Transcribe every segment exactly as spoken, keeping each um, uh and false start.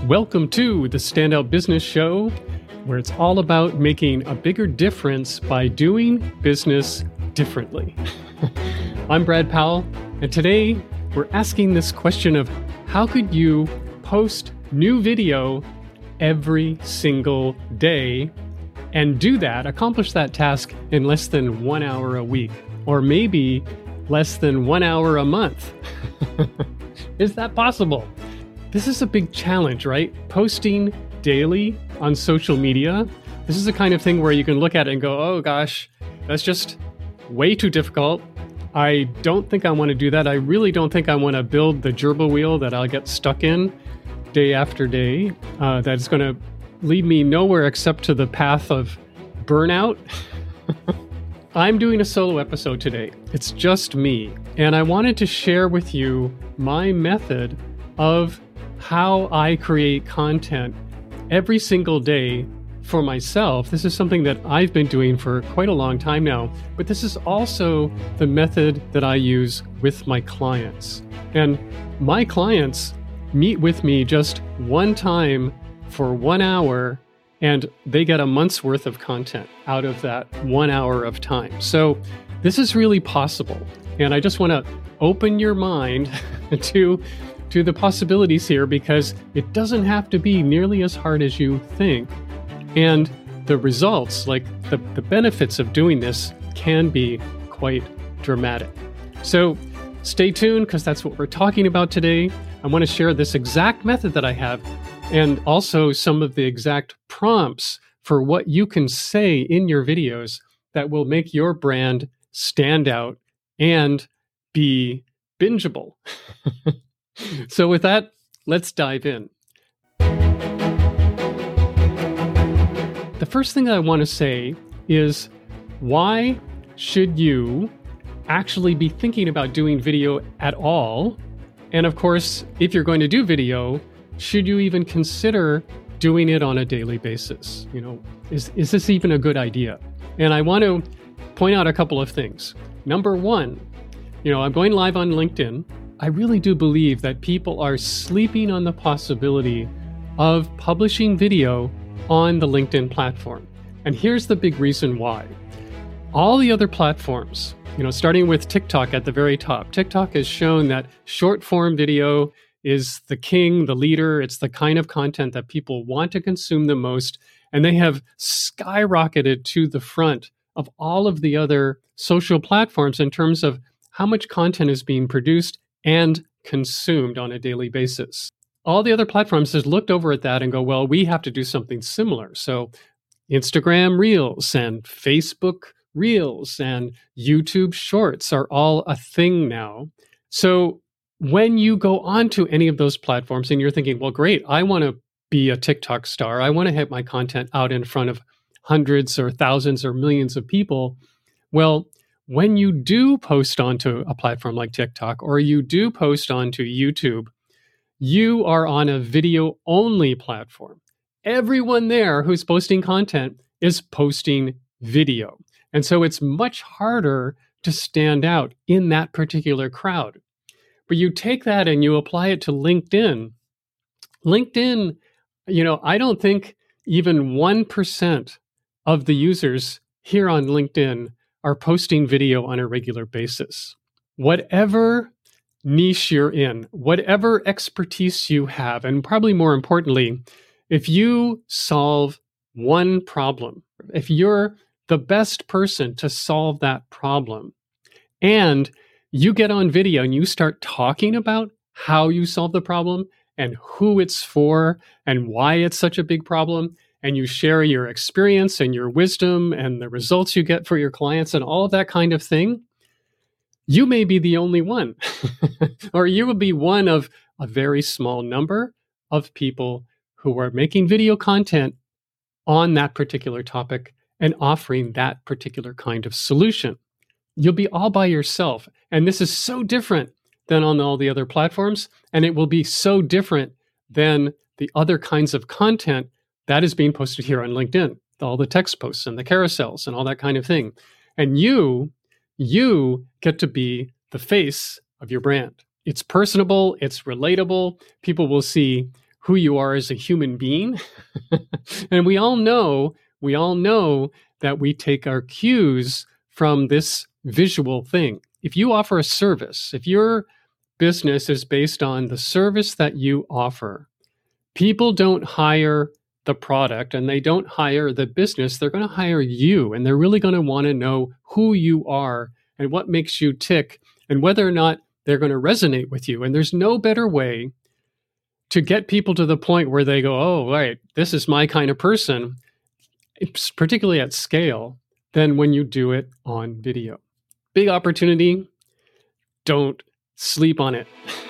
Welcome to the Standout Business Show, where it's all about making a bigger difference by doing business differently. I'm Brad Powell, and today we're asking this question of how could you post new video every single day and do that, accomplish that task in less than one hour a week, or maybe less than one hour a month. Is that possible? This is a big challenge, right? Posting daily on social media. This is the kind of thing where you can look at it and go, oh gosh, that's just way too difficult. I don't think I want to do that. I really don't think I want to build the gerbil wheel that I'll get stuck in day after day. Uh, that's going to lead me nowhere except to the path of burnout. I'm doing a solo episode today. It's just me. And I wanted to share with you my method of how I create content every single day for myself. This is something that I've been doing for quite a long time now, but this is also the method that I use with my clients. And my clients meet with me just one time for one hour, and they get a month's worth of content out of that one hour of time. So this is really possible. And I just want to open your mind to to the possibilities here, because it doesn't have to be nearly as hard as you think. And the results, like the, the benefits of doing this, can be quite dramatic. So stay tuned, because that's what we're talking about today. I want to share this exact method that I have, and also some of the exact prompts for what you can say in your videos that will make your brand stand out and be bingeable. So with that, let's dive in. The first thing that I want to say is, why should you actually be thinking about doing video at all? And of course, if you're going to do video, should you even consider doing it on a daily basis? You know, is, is this even a good idea? And I want to point out a couple of things. Number one, you know, I'm going live on LinkedIn. I really do believe that people are sleeping on the possibility of publishing video on the LinkedIn platform. And here's the big reason why. All the other platforms, you know, starting with TikTok at the very top, TikTok has shown that short form video is the king, the leader. It's the kind of content that people want to consume the most. And they have skyrocketed to the front of all of the other social platforms in terms of how much content is being produced and consumed on a daily basis. All the other platforms has looked over at that and go, well, we have to do something similar. So Instagram Reels and Facebook Reels and YouTube Shorts are all a thing now. So when you go onto any of those platforms and you're thinking, well, great, I want to be a TikTok star. I want to have my content out in front of hundreds or thousands or millions of people. Well, when you do post onto a platform like TikTok, or you do post onto YouTube, you are on a video-only platform. Everyone there who's posting content is posting video. And so it's much harder to stand out in that particular crowd. But you take that and you apply it to LinkedIn. LinkedIn, you know, I don't think even one percent of the users here on LinkedIn are posting video on a regular basis. Whatever niche you're in, whatever expertise you have, and probably more importantly, if you solve one problem, if you're the best person to solve that problem, and you get on video and you start talking about how you solve the problem and who it's for and why it's such a big problem, and you share your experience and your wisdom and the results you get for your clients and all of that kind of thing, you may be the only one. Or you will be one of a very small number of people who are making video content on that particular topic and offering that particular kind of solution. You'll be all by yourself. And this is so different than on all the other platforms. And it will be so different than the other kinds of content that is being posted here on LinkedIn, all the text posts and the carousels and all that kind of thing. And you, you get to be the face of your brand. It's personable, it's relatable. People will see who you are as a human being. And we all know, we all know that we take our cues from this visual thing. If you offer a service, if your business is based on the service that you offer, people don't hire the product and they don't hire the business. They're going to hire you, and they're really going to want to know who you are and what makes you tick and whether or not they're going to resonate with you. And there's no better way to get people to the point where they go, oh, right, this is my kind of person, it's particularly at scale, than when you do it on video. Big opportunity. Don't sleep on it.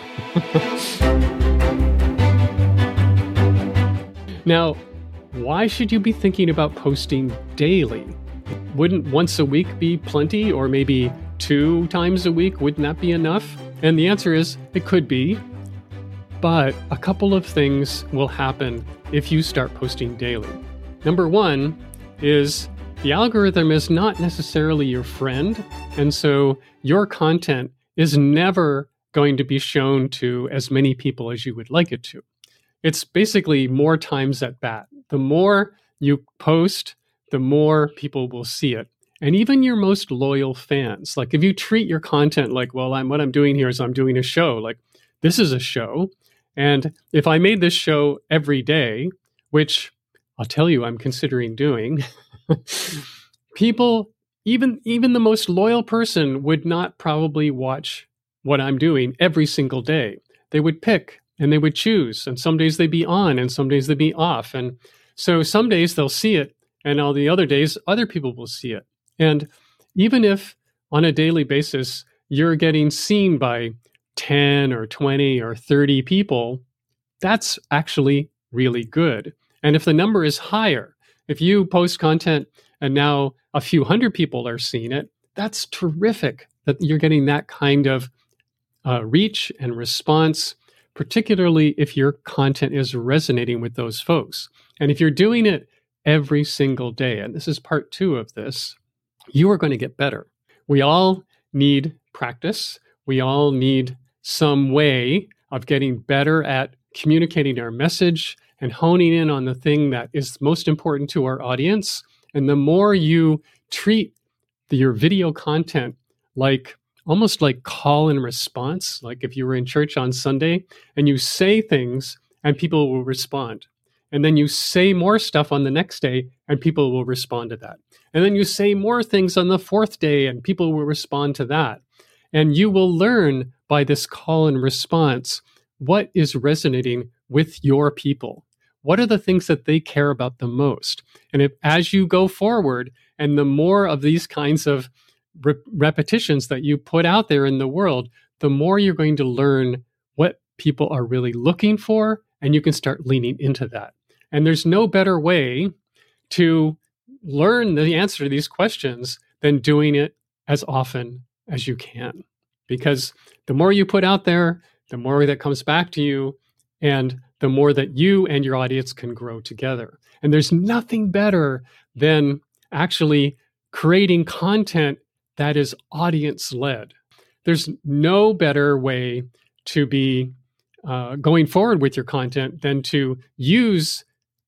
Now, why should you be thinking about posting daily? Wouldn't once a week be plenty, or maybe two times a week? Wouldn't that be enough? And the answer is it could be, but a couple of things will happen if you start posting daily. Number one is the algorithm is not necessarily your friend, and so your content is never going to be shown to as many people as you would like it to. It's basically more times at bat. The more you post, the more people will see it. And even your most loyal fans, like if you treat your content like, well, I'm what I'm doing here is I'm doing a show, like this is a show. And if I made this show every day, which I'll tell you I'm considering doing, people, even, even the most loyal person would not probably watch what I'm doing every single day. They would pick and they would choose. And some days they'd be on and some days they'd be off. And so some days they'll see it, and all the other days, other people will see it. And even if on a daily basis, you're getting seen by ten or twenty or thirty people, that's actually really good. And if the number is higher, if you post content and now a few hundred people are seeing it, that's terrific that you're getting that kind of uh, reach and response, particularly if your content is resonating with those folks. And if you're doing it every single day, and this is part two of this, you are going to get better. We all need practice. We all need some way of getting better at communicating our message and honing in on the thing that is most important to our audience. And the more you treat the, your video content like almost like call and response, like if you were in church on Sunday and you say things and people will respond. And then you say more stuff on the next day and people will respond to that. And then you say more things on the fourth day and people will respond to that. And you will learn by this call and response what is resonating with your people. What are the things that they care about the most? And if, as you go forward, and the more of these kinds of re- repetitions that you put out there in the world, the more you're going to learn what people are really looking for, and you can start leaning into that. And there's no better way to learn the answer to these questions than doing it as often as you can. Because the more you put out there, the more that comes back to you, and the more that you and your audience can grow together. And there's nothing better than actually creating content that is audience-led. There's no better way to be uh, going forward with your content than to use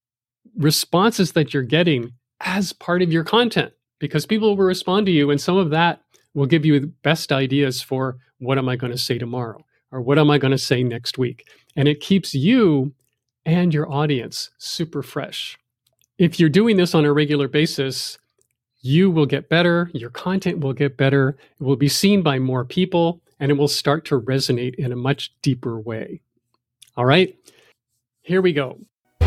responses that you're getting as part of your content, because people will respond to you, and some of that will give you the best ideas for what am I going to say tomorrow, or what am I going to say next week. And it keeps you and your audience super fresh. If you're doing this on a regular basis, you will get better, your content will get better, it will be seen by more people, and it will start to resonate in a much deeper way. All right, here we go.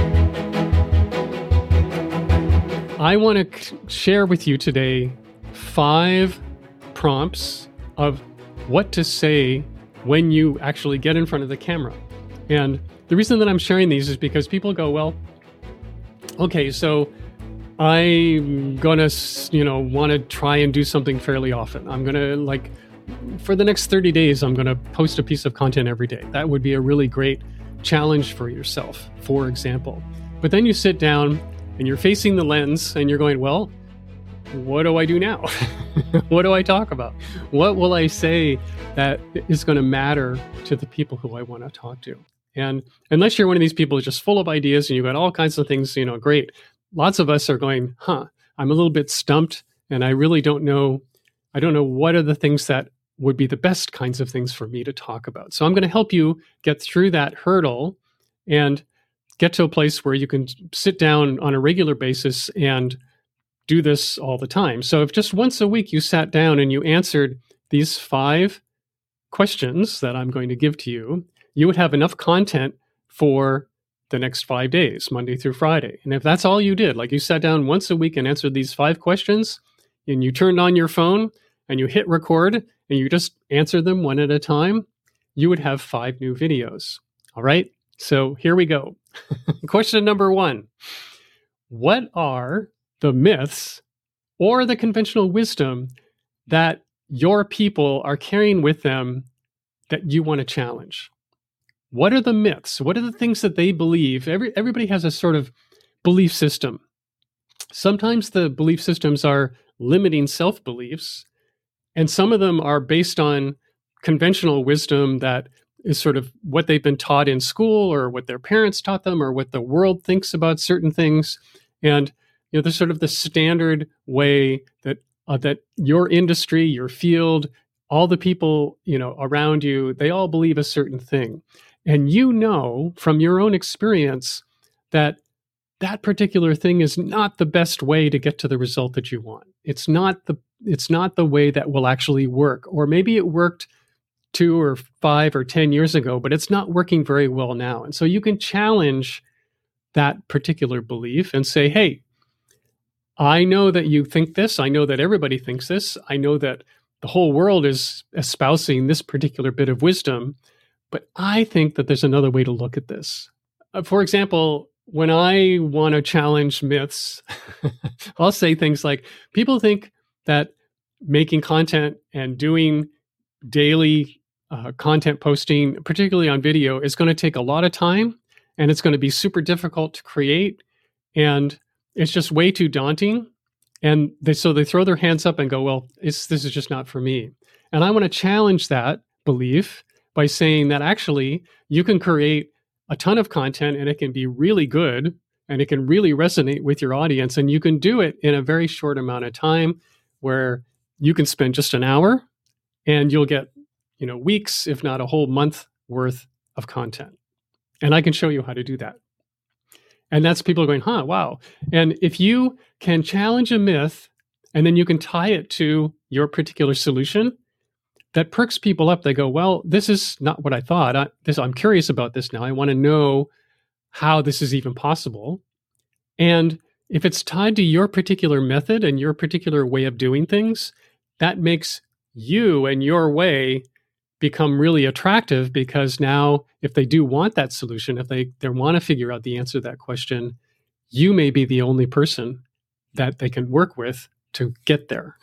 I want to c- share with you today five prompts of what to say when you actually get in front of the camera. And the reason that I'm sharing these is because people go, well, okay, so I'm going to, you know, want to try and do something fairly often. I'm going to, like, for the next thirty days, I'm going to post a piece of content every day. That would be a really great challenge for yourself, for example. But then you sit down and you're facing the lens and you're going, well, what do I do now? What do I talk about? What will I say that is going to matter to the people who I want to talk to? And unless you're one of these people who's just full of ideas and you've got all kinds of things, you know, great. Lots of us are going, huh, I'm a little bit stumped and I really don't know. I don't know what are the things that would be the best kinds of things for me to talk about. So I'm going to help you get through that hurdle and get to a place where you can sit down on a regular basis and do this all the time. So if just once a week you sat down and you answered these five questions that I'm going to give to you, you would have enough content for the next five days, Monday through Friday. And if that's all you did, like you sat down once a week and answered these five questions, and you turned on your phone and you hit record and you just answer them one at a time, you would have five new videos. All right. So here we go. Question number one. What are the myths or the conventional wisdom that your people are carrying with them that you want to challenge? What are the myths? What are the things that they believe? Every, everybody has a sort of belief system. Sometimes the belief systems are limiting self-beliefs, and some of them are based on conventional wisdom that is sort of what they've been taught in school or what their parents taught them or what the world thinks about certain things. And you know, there's sort of the standard way that uh, that your industry, your field, all the people, you know, around you, they all believe a certain thing. And you know from your own experience that that particular thing is not the best way to get to the result that you want. It's not the it's not the way that will actually work. Or maybe it worked two or five or ten years ago, but it's not working very well now. And so you can challenge that particular belief and say, hey, I know that you think this. I know that everybody thinks this. I know that the whole world is espousing this particular bit of wisdom, but I think that there's another way to look at this. Uh, for example, when I want to challenge myths, I'll say things like, people think that making content and doing daily uh, content posting, particularly on video, is going to take a lot of time and it's going to be super difficult to create. And it's just way too daunting. And they, so they throw their hands up and go, well, it's, this is just not for me. And I want to challenge that belief by saying that actually you can create a ton of content and it can be really good and it can really resonate with your audience. And you can do it in a very short amount of time where you can spend just an hour and you'll get, you know, weeks, if not a whole month worth of content. And I can show you how to do that. And that's people going, huh, wow. And if you can challenge a myth and then you can tie it to your particular solution, that perks people up. They go, well, this is not what I thought. I, this, I'm curious about this now. I want to know how this is even possible. And if it's tied to your particular method and your particular way of doing things, that makes you and your way become really attractive, because now if they do want that solution, if they, they want to figure out the answer to that question, you may be the only person that they can work with to get there.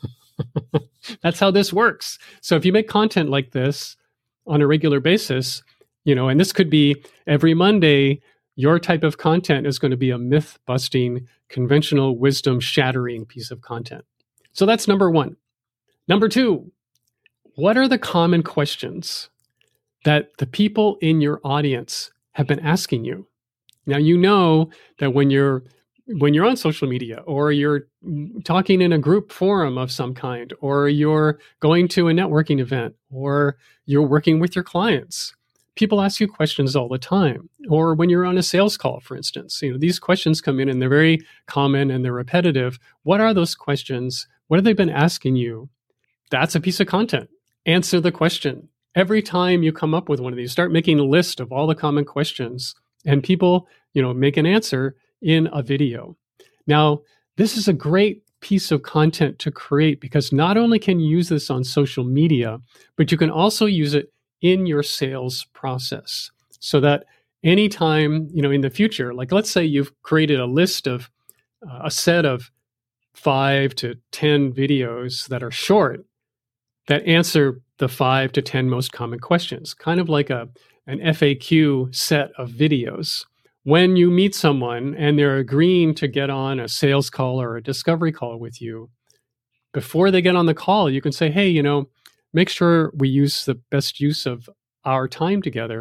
That's how this works. So if you make content like this on a regular basis, you know, and this could be every Monday, your type of content is going to be a myth-busting, conventional wisdom-shattering piece of content. So that's number one. Number two, what are the common questions that the people in your audience have been asking you? Now, you know that when you're when you're on social media or you're talking in a group forum of some kind, or you're going to a networking event, or you're working with your clients, people ask you questions all the time. Or when you're on a sales call, for instance, you know, these questions come in and they're very common and they're repetitive. What are those questions? What have they been asking you? That's a piece of content. Answer the question. Every time you come up with one of these, start making a list of all the common questions, and people, you know, make an answer in a video. Now, this is a great piece of content to create, because not only can you use this on social media, but you can also use it in your sales process, so that anytime, you know, in the future, like let's say you've created a list of uh, a set of five to ten videos that are short, that answer the five to ten most common questions, kind of like a an F A Q set of videos. When you meet someone and they're agreeing to get on a sales call or a discovery call with you, before they get on the call, you can say, hey, you know, make sure we use the best use of our time together.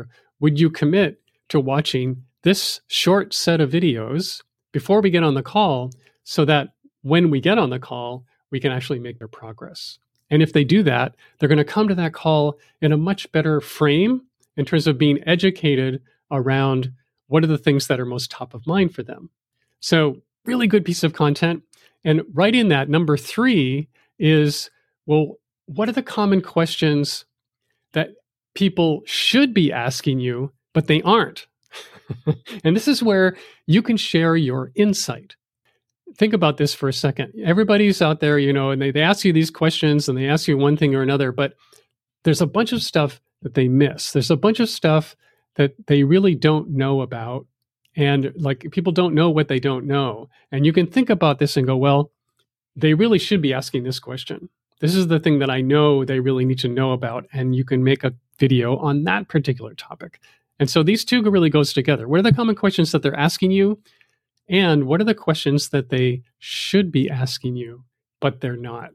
would you commit to watching this short set of videos before we get on the call so that when we get on the call, we can actually make their progress? And if they do that, they're going to come to that call in a much better frame in terms of being educated around what are the things that are most top of mind for them. So really good piece of content. And right in that, number three is, well, what are the common questions that people should be asking you, but they aren't? And this is where you can share your insight. Think about this for a second. Everybody's out there, you know, and they, they ask you these questions and they ask you one thing or another, but there's a bunch of stuff that they miss. There's a bunch of stuff that they really don't know about. And like people don't know what they don't know. And you can think about this and go, well, they really should be asking this question. This is the thing that I know they really need to know about. And you can make a video on that particular topic. And so these two really goes together. What are the common questions that they're asking you? And what are the questions that they should be asking you, but they're not?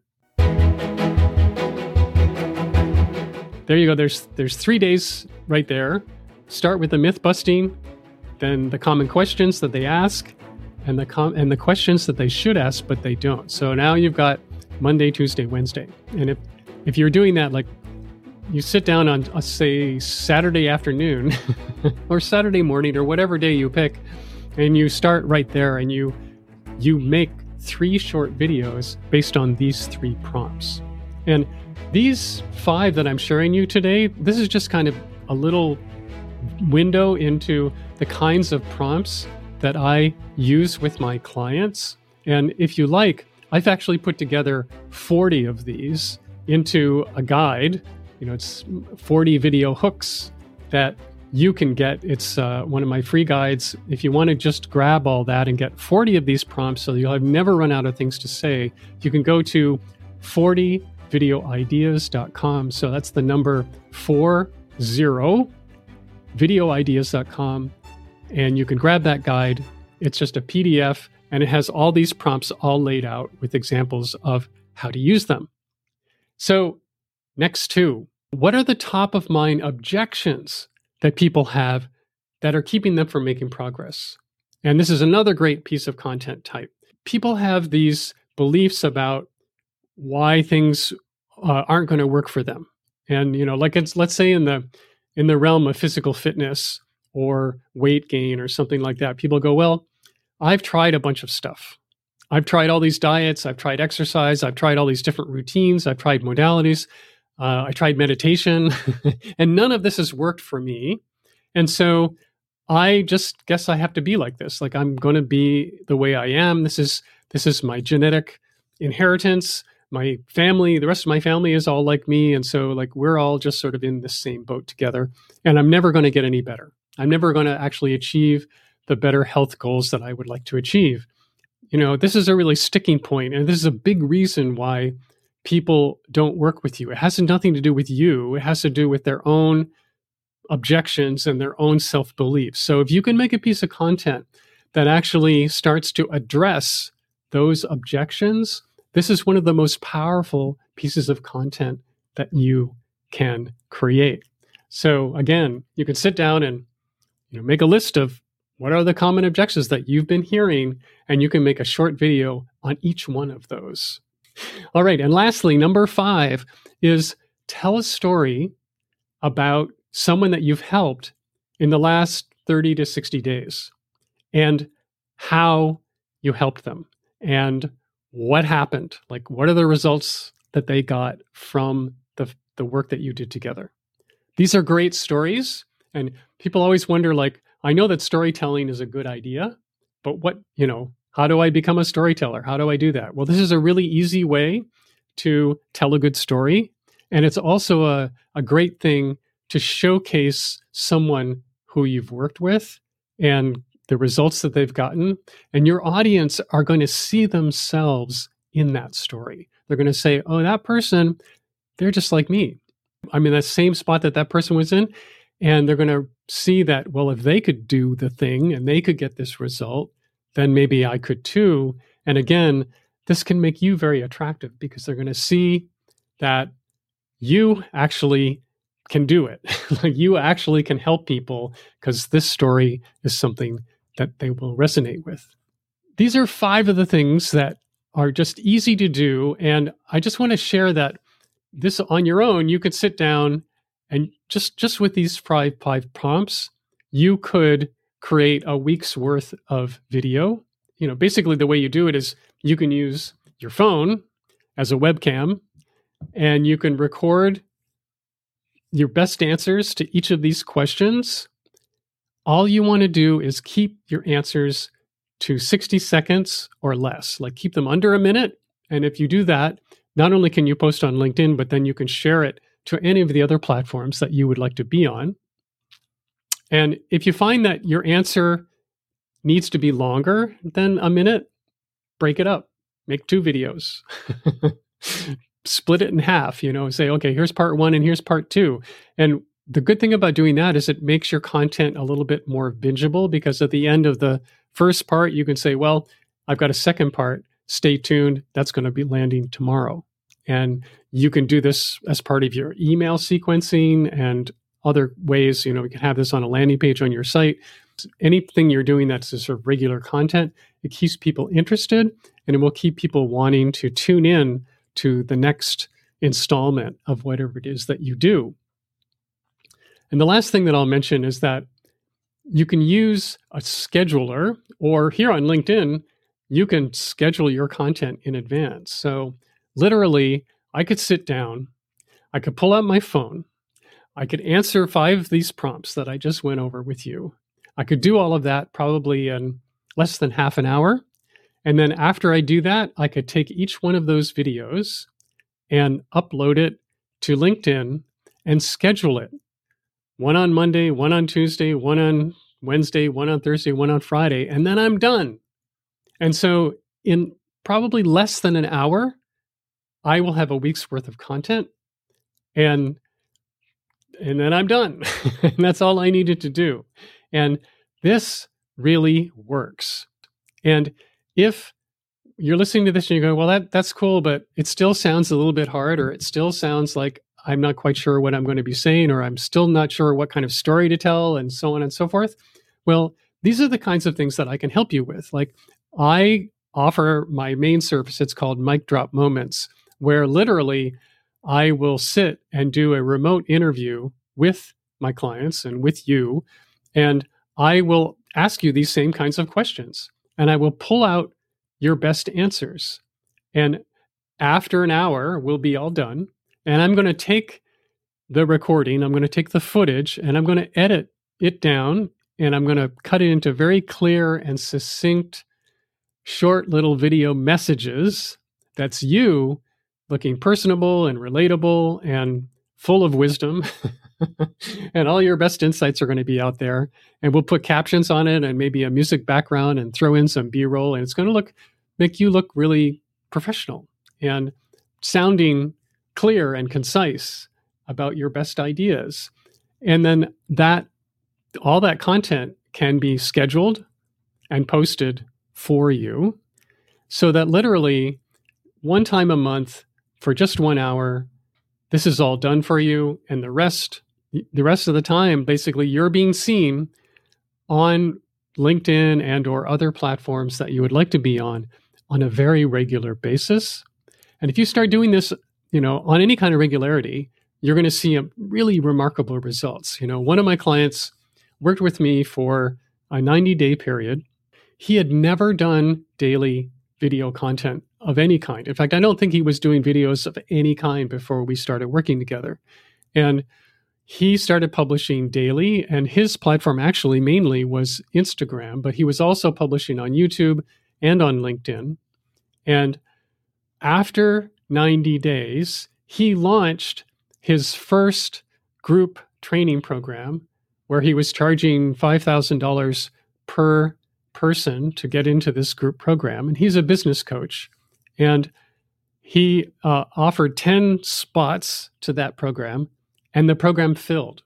There you go. There's there's three days right there. Start with the myth busting, then the common questions that they ask, and the com- and the questions that they should ask, but they don't. So now you've got Monday, Tuesday, Wednesday. And if if you're doing that, like you sit down on, uh, say, Saturday afternoon or Saturday morning or whatever day you pick, and you start right there and you you make three short videos based on these three prompts. And these five that I'm sharing you today, this is just kind of a little window into the kinds of prompts that I use with my clients. And if you like, I've actually put together forty of these into a guide. You know, it's forty video hooks that you can get. It's uh, one of my free guides. If you want to just grab all that and get forty of these prompts so you'll have never run out of things to say, you can go to forty video ideas dot com. So that's the number four zero, video ideas dot com. And you can grab that guide. It's just a P D F and it has all these prompts all laid out with examples of how to use them. So next two, what are the top of mind objections that people have that are keeping them from making progress? And this is another great piece of content type. People have these beliefs about why things uh, aren't going to work for them. And, you know, like it's, let's say in the, in the realm of physical fitness or weight gain or something like that, people go, well, I've tried a bunch of stuff. I've tried all these diets. I've tried exercise. I've tried all these different routines. I've tried modalities. Uh, I tried meditation and none of this has worked for me. And so I just guess I have to be like this. Like I'm going to be the way I am. This is, this is my genetic inheritance. My family, the rest of my family is all like me. And so like, we're all just sort of in the same boat together and I'm never going to get any better. I'm never going to actually achieve the better health goals that I would like to achieve. You know, this is a really sticking point, and this is a big reason why people don't work with you. It has nothing to do with you. It has to do with their own objections and their own self-beliefs. So if you can make a piece of content that actually starts to address those objections, this is one of the most powerful pieces of content that you can create. So again, you can sit down and you know, make a list of what are the common objections that you've been hearing, and you can make a short video on each one of those. All right. And lastly, number five is tell a story about someone that you've helped in the last thirty to sixty days and how you helped them and what happened. Like, what are the results that they got from the, the work that you did together? These are great stories. And people always wonder, like, I know that storytelling is a good idea, but what, you know, how do I become a storyteller? How do I do that? Well, this is a really easy way to tell a good story. And it's also a, a great thing to showcase someone who you've worked with and the results that they've gotten. And your audience are going to see themselves in that story. They're going to say, oh, that person, they're just like me. I'm in that same spot that that person was in. And they're going to see that, well, if they could do the thing and they could get this result, then maybe I could too. And again, this can make you very attractive because they're going to see that you actually can do it. Like you actually can help people because this story is something that they will resonate with. These are five of the things that are just easy to do. And I just want to share that this on your own, you could sit down and just, just with these five, five prompts, you could create a week's worth of video. You know, basically the way you do it is you can use your phone as a webcam and you can record your best answers to each of these questions. All you want to do is keep your answers to sixty seconds or less, like keep them under a minute. And if you do that, not only can you post on LinkedIn, but then you can share it to any of the other platforms that you would like to be on. And if you find that your answer needs to be longer than a minute, break it up, make two videos. Split it in half, you know, say, okay, here's part one and here's part two. And the good thing about doing that is it makes your content a little bit more bingeable because at the end of the first part, you can say, well, I've got a second part. Stay tuned. That's going to be landing tomorrow. And you can do this as part of your email sequencing and other ways. You know, we can have this on a landing page on your site. Anything you're doing that's a sort of regular content, it keeps people interested and it will keep people wanting to tune in to the next installment of whatever it is that you do. And the last thing that I'll mention is that you can use a scheduler, or here on LinkedIn, you can schedule your content in advance. So literally, I could sit down, I could pull out my phone, I could answer five of these prompts that I just went over with you. I could do all of that probably in less than half an hour. And then after I do that, I could take each one of those videos and upload it to LinkedIn and schedule it. One on Monday, one on Tuesday, one on Wednesday, one on Thursday, one on Friday, and then I'm done. And so in probably less than an hour, I will have a week's worth of content and, and then I'm done. And that's all I needed to do. And this really works. And if you're listening to this and you go, well, that that's cool, but it still sounds a little bit hard, or it still sounds like I'm not quite sure what I'm going to be saying, or I'm still not sure what kind of story to tell, and so on and so forth. Well, these are the kinds of things that I can help you with. Like I offer my main service, it's called Mic Drop Moments, where literally I will sit and do a remote interview with my clients and with you, and I will ask you these same kinds of questions. And I will pull out your best answers. And after an hour, we'll be all done. And I'm going to take the recording, I'm going to take the footage, and I'm going to edit it down. And I'm going to cut it into very clear and succinct, short little video messages. That's you looking personable and relatable and full of wisdom. And all your best insights are going to be out there. And we'll put captions on it and maybe a music background and throw in some B-roll. And it's going to look, make you look really professional and sounding clear and concise about your best ideas. And then that, all that content can be scheduled and posted for you so that literally one time a month for just one hour, this is all done for you. And the rest The rest of the time, basically, you're being seen on LinkedIn and or other platforms that you would like to be on on a very regular basis. And if you start doing this, you know, on any kind of regularity, you're going to see a really remarkable results. You know, one of my clients worked with me for a ninety-day period. He had never done daily video content of any kind. In fact, I don't think he was doing videos of any kind before we started working together. And he started publishing daily, and his platform actually mainly was Instagram, but he was also publishing on YouTube and on LinkedIn. And after ninety days, he launched his first group training program where he was charging five thousand dollars per person to get into this group program. And he's a business coach. And he uh, offered ten spots to that program, and the program filled.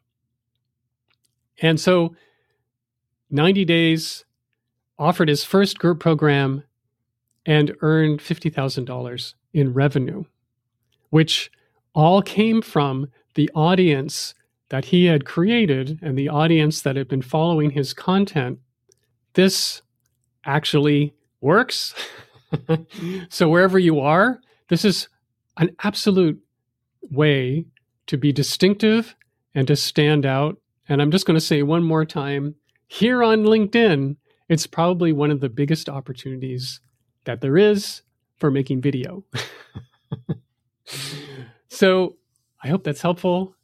And so ninety days, offered his first group program and earned fifty thousand dollars in revenue, which all came from the audience that he had created and the audience that had been following his content, this actually works. So wherever you are, this is an absolute way to be distinctive and to stand out. And I'm just going to say one more time, here on LinkedIn, it's probably one of the biggest opportunities that there is for making video. So I hope that's helpful.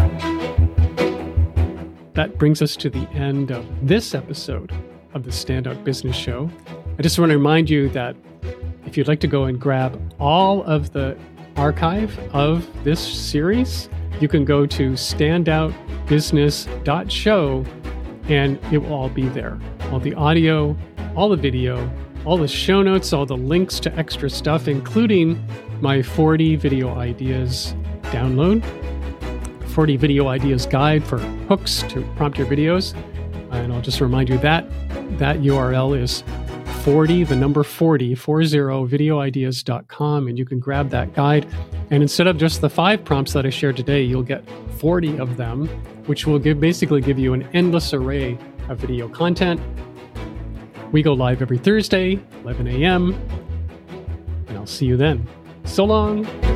That brings us to the end of this episode of the Standout Business Show. I just want to remind you that if you'd like to go and grab all of the archive of this series, you can go to standout business dot show and it will all be there. All the audio, all the video, all the show notes, all the links to extra stuff, including my forty video ideas download, forty video ideas guide for hooks to prompt your videos. And I'll just remind you that that U R L is forty, the number forty, forty, video ideas dot com, and you can grab that guide. And instead of just the five prompts that I shared today, you'll get forty of them, which will give basically give you an endless array of video content. We go live every Thursday, eleven a.m., and I'll see you then. So long.